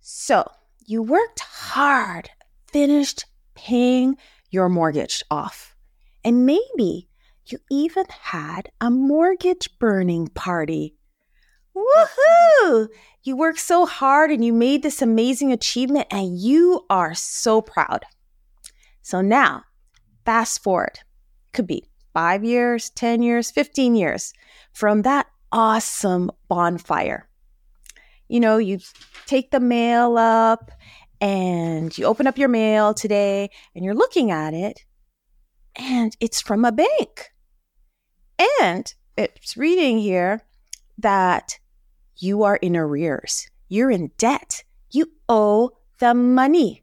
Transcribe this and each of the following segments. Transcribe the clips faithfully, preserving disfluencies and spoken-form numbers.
So you worked hard, finished paying your mortgage off, and maybe you even had a mortgage burning party. Woohoo! You worked so hard and you made this amazing achievement and you are so proud. So now, fast forward. Could be five years, ten years, fifteen years from that awesome bonfire. You know, you take the mail up and you open up your mail today and you're looking at it and it's from a bank. And it's reading here that you are in arrears. You're in debt. You owe them money.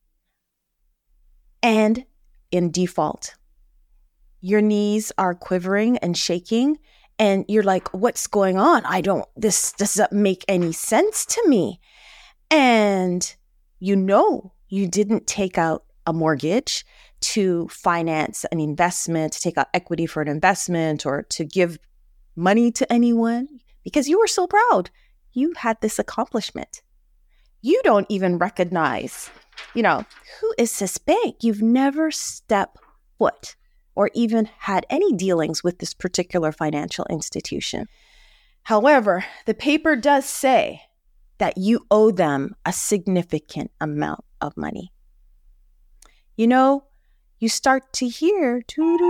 And in default. Your knees are quivering and shaking. And you're like, what's going on? I don't, this doesn't make any sense to me. And you know you didn't take out a mortgage to finance an investment, to take out equity for an investment, or to give money to anyone because you were so proud. You had this accomplishment. You don't even recognize, you know, who is this bank? You've never stepped foot or even had any dealings with this particular financial institution. However, the paper does say that you owe them a significant amount of money. You know, you start to hear,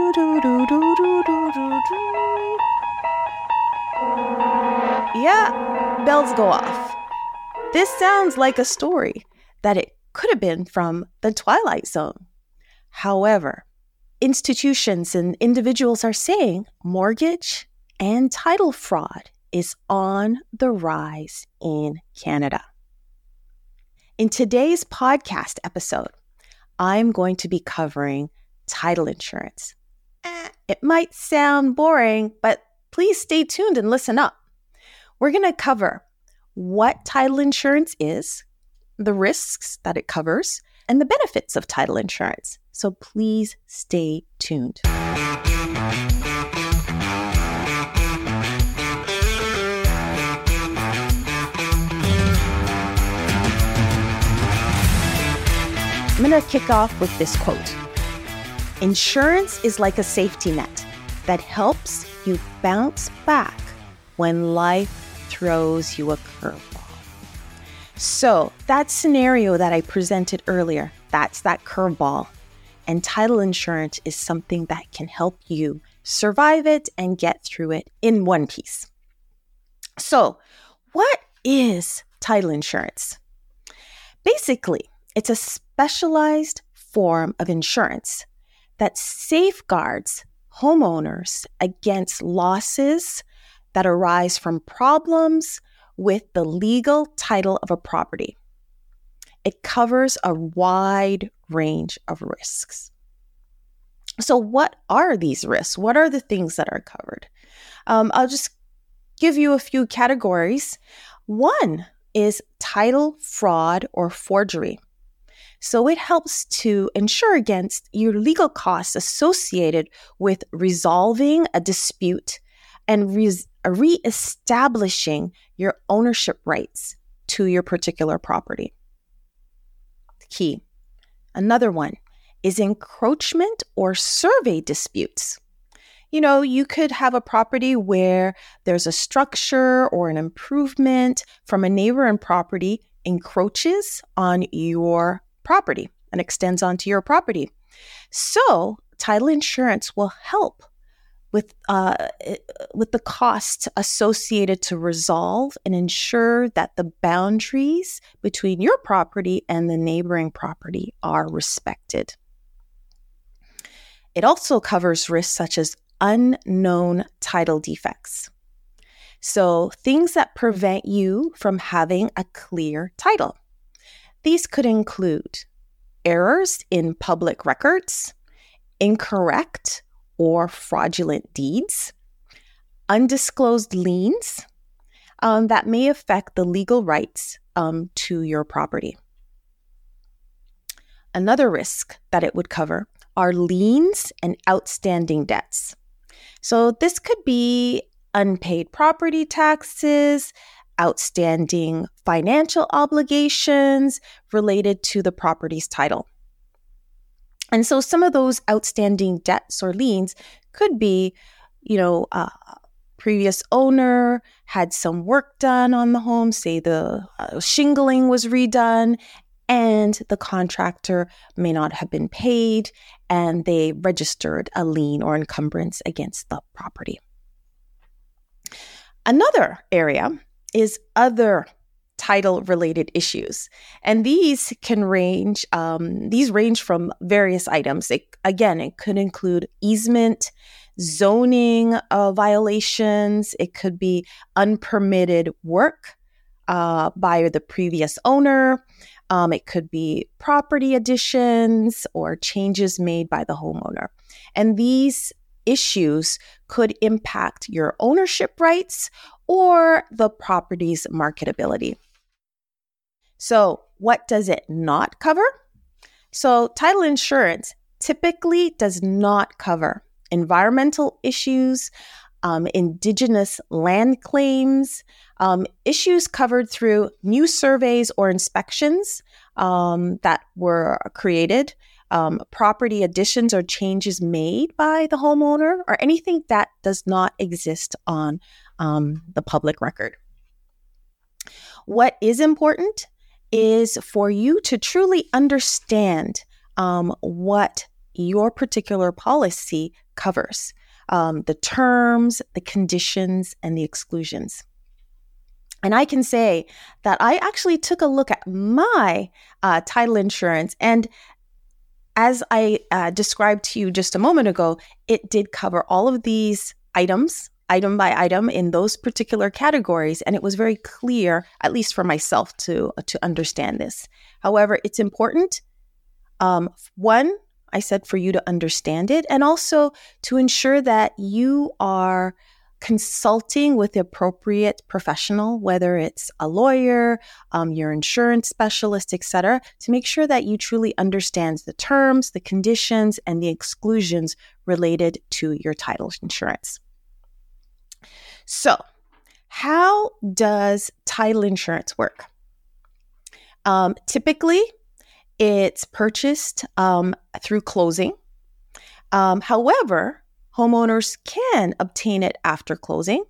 yeah, bells go off. This sounds like a story that it could have been from the Twilight Zone. However, institutions and individuals are saying mortgage and title fraud is on the rise in Canada. In today's podcast episode, I'm going to be covering title insurance. Eh, it might sound boring, but please stay tuned and listen up. We're going to cover what title insurance is, the risks that it covers, and the benefits of title insurance. So please stay tuned. I'm going to kick off with this quote. Insurance is like a safety net that helps you bounce back when life throws you a curveball. So that scenario that I presented earlier, that's that curveball. And title insurance is something that can help you survive it and get through it in one piece. So what is title insurance? Basically, it's a specialized form of insurance that safeguards homeowners against losses that arise from problems with the legal title of a property. It covers a wide range of risks. So what are these risks? What are the things that are covered? Um, I'll just give you a few categories. One is title fraud or forgery. So it helps to insure against your legal costs associated with resolving a dispute and re- re-establishing your ownership rights to your particular property. Key. Another one is encroachment or survey disputes. You know, you could have a property where there's a structure or an improvement from a neighboring property encroaches on your property and extends onto your property. So title insurance will help with uh, with the costs associated to resolve and ensure that the boundaries between your property and the neighboring property are respected. It also covers risks such as unknown title defects. So things that prevent you from having a clear title. These could include errors in public records, incorrect or fraudulent deeds, undisclosed liens um, that may affect the legal rights um, to your property. Another risk that it would cover are liens and outstanding debts. So this could be unpaid property taxes, outstanding financial obligations related to the property's title. And so some of those outstanding debts or liens could be, you know, uh, previous owner had some work done on the home, say the uh, shingling was redone, and the contractor may not have been paid, and they registered a lien or encumbrance against the property. Another area is other title-related issues, and these can range. Um, these range from various items. It, again, it could include easement, zoning uh, violations. It could be unpermitted work uh, by the previous owner. Um, it could be property additions or changes made by the homeowner. And these issues could impact your ownership rights or the property's marketability. So what does it not cover? So title insurance typically does not cover environmental issues, um, indigenous land claims, um, issues covered through new surveys or inspections um, that were created, um, property additions or changes made by the homeowner, or anything that does not exist on um, the public record. What is important is for you to truly understand um, what your particular policy covers, um, the terms, the conditions, and the exclusions. And I can say that I actually took a look at my uh, title insurance, and as I uh, described to you just a moment ago, it did cover all of these items, item by item, in those particular categories, and it was very clear, at least for myself, to to understand this. However, it's important, um, one, I said, for you to understand it, and also to ensure that you are consulting with the appropriate professional, whether it's a lawyer, um, your insurance specialist, et cetera, to make sure that you truly understand the terms, the conditions, and the exclusions related to your title insurance. So, how does title insurance work? Um, typically, it's purchased um, through closing. Um, however, homeowners can obtain it after closing.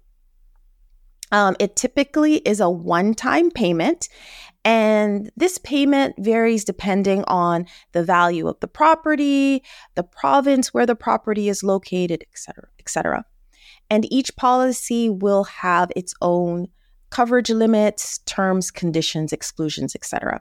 Um, it typically is a one-time payment, and this payment varies depending on the value of the property, the province where the property is located, et cetera, et cetera. And each policy will have its own coverage limits, terms, conditions, exclusions, et cetera.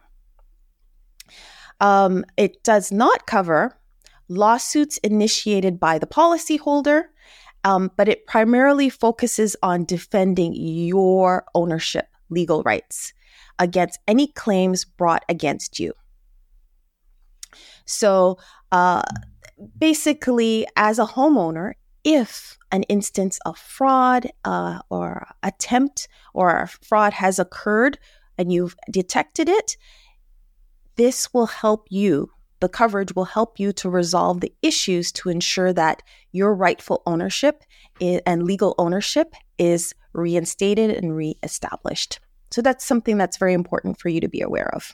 Um, it does not cover lawsuits initiated by the policyholder, um, but it primarily focuses on defending your ownership legal rights against any claims brought against you. So uh, basically, as a homeowner, if an instance of fraud uh, or attempt or fraud has occurred and you've detected it, this will help you, the coverage will help you to resolve the issues to ensure that your rightful ownership is, and legal ownership is reinstated and reestablished. So that's something that's very important for you to be aware of.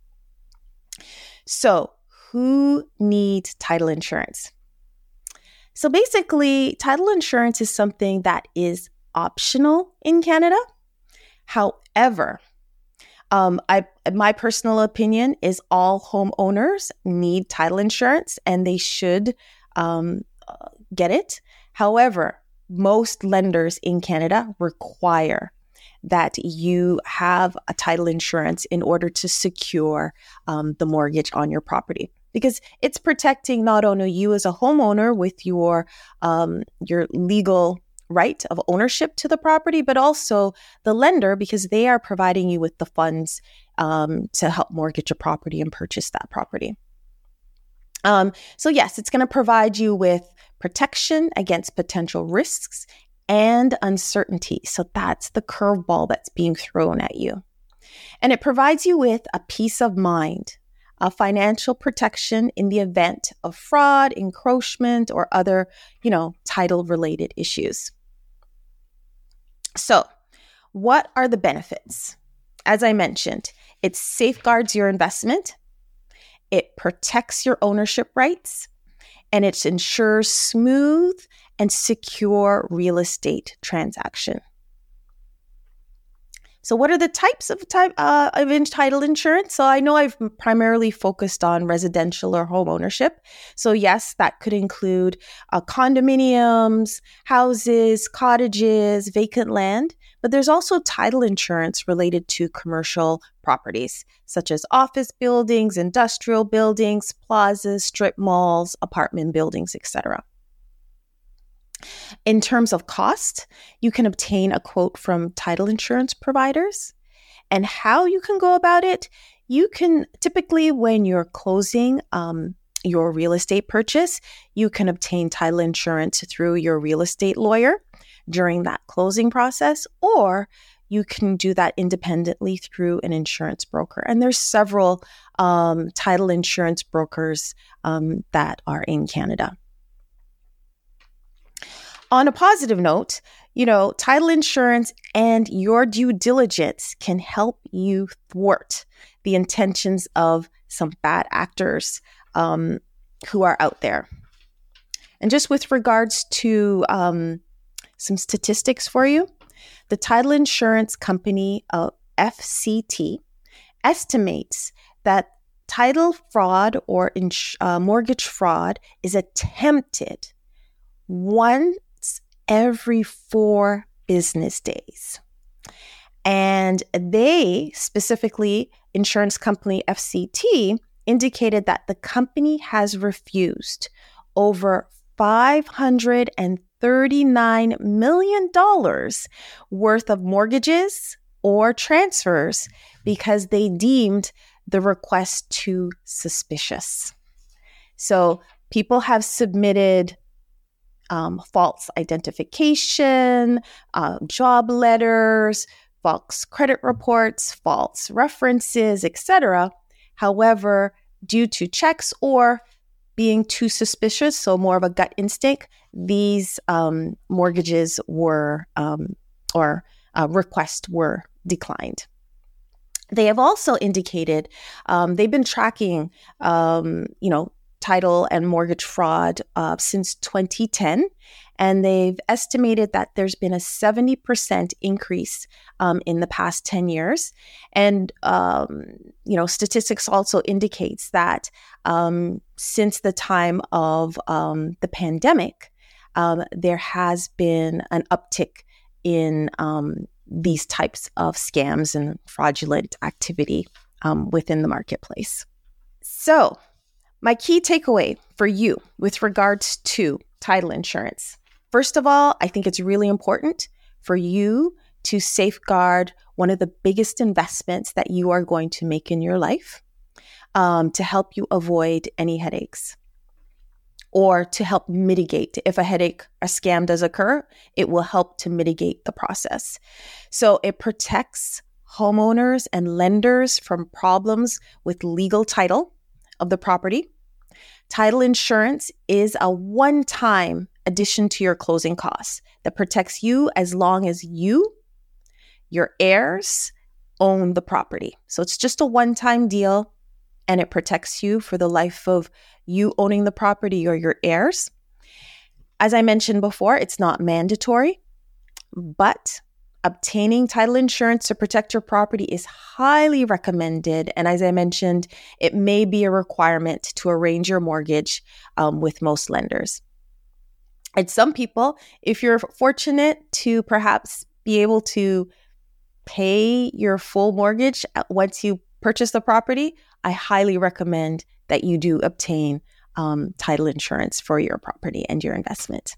So, who needs title insurance? So basically, title insurance is something that is optional in Canada. However, um, I, my personal opinion is all homeowners need title insurance and they should um, uh, get it. However, most lenders in Canada require that you have a title insurance in order to secure um, the mortgage on your property, because it's protecting not only you as a homeowner with your um, your legal right of ownership to the property, but also the lender, because they are providing you with the funds um, to help mortgage a property and purchase that property. Um, so yes, it's going to provide you with protection against potential risks and uncertainty. So that's the curveball that's being thrown at you. And it provides you with a peace of mind, a financial protection in the event of fraud, encroachment, or other, you know, title-related issues. So What are the benefits? As I mentioned, it safeguards your investment, it protects your ownership rights, and it ensures smooth and secure real estate transaction. So what are the types of type uh, of in- title insurance? So I know I've primarily focused on residential or home ownership. So yes, that could include uh, condominiums, houses, cottages, vacant land. But there's also title insurance related to commercial properties, such as office buildings, industrial buildings, plazas, strip malls, apartment buildings, et cetera. In terms of cost, you can obtain a quote from title insurance providers. And how you can go about it, you can typically, when you're closing um, your real estate purchase, you can obtain title insurance through your real estate lawyer during that closing process, or you can do that independently through an insurance broker. And there's several um, title insurance brokers um, that are in Canada. On a positive note, you know, title insurance and your due diligence can help you thwart the intentions of some bad actors um, who are out there. And just with regards to um, some statistics for you, the title insurance company uh, F C T estimates that title fraud or ins- uh, mortgage fraud is attempted once every four business days. And they, specifically insurance company F C T, indicated that the company has refused over five hundred thirty-nine million dollars worth of mortgages or transfers because they deemed the request too suspicious. So people have submitted Um, false identification, uh, job letters, false credit reports, false references, et cetera. However, due to checks or being too suspicious, so more of a gut instinct, these um, mortgages were um, or uh, requests were declined. They have also indicated um, they've been tracking, um, you know, title and mortgage fraud uh, since twenty ten, and they've estimated that there's been a seventy percent increase um, in the past ten years. And, um, you know, statistics also indicates that um, since the time of um, the pandemic, um, there has been an uptick in um, these types of scams and fraudulent activity um, within the marketplace. So, my key takeaway for you with regards to title insurance. First of all, I think it's really important for you to safeguard one of the biggest investments that you are going to make in your life um, to help you avoid any headaches or to help mitigate. If a headache, a scam does occur, it will help to mitigate the process. So it protects homeowners and lenders from problems with legal title of the property. Title insurance is a one-time addition to your closing costs that protects you as long as you, your heirs, own the property. So it's just a one-time deal, and it protects you for the life of you owning the property or your heirs. As I mentioned before, it's not mandatory, but obtaining title insurance to protect your property is highly recommended. And as I mentioned, it may be a requirement to arrange your mortgage um, with most lenders. And some people, if you're fortunate to perhaps be able to pay your full mortgage once you purchase the property, I highly recommend that you do obtain um, title insurance for your property and your investment.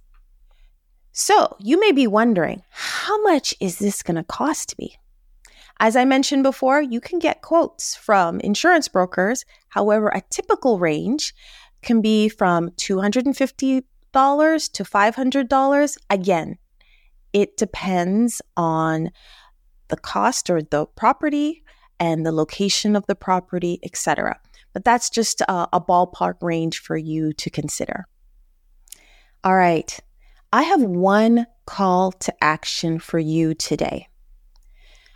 So you may be wondering, how much is this going to cost me? As I mentioned before, you can get quotes from insurance brokers. However, a typical range can be from two hundred fifty dollars to five hundred dollars. Again, it depends on the cost or the property and the location of the property, et cetera. But that's just a, a ballpark range for you to consider. All right. I have one call to action for you today.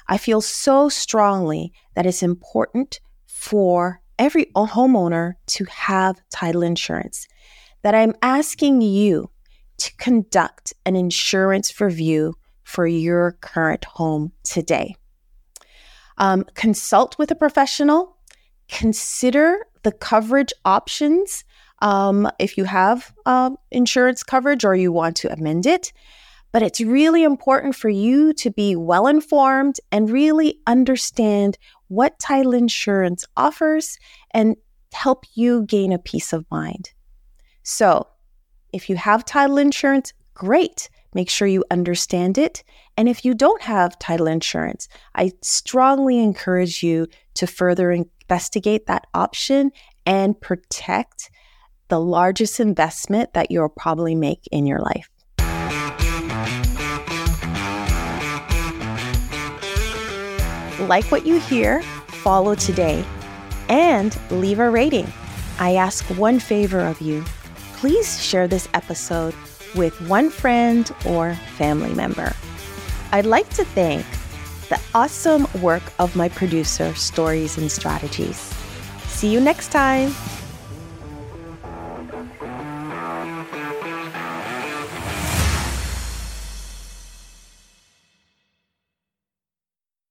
I feel so strongly that it's important for every homeowner to have title insurance, that I'm asking you to conduct an insurance review for your current home today. Um, consult with a professional. Consider the coverage options um, if you have uh, insurance coverage or you want to amend it. But it's really important for you to be well informed and really understand what title insurance offers and help you gain a peace of mind. So if you have title insurance, great. Make sure you understand it. And if you don't have title insurance, I strongly encourage you to further investigate that option and protect the largest investment that you'll probably make in your life. Like what you hear, follow today, and leave a rating. I ask one favor of you. Please share this episode with one friend or family member. I'd like to thank the awesome work of my producer, Stories and Strategies. See you next time.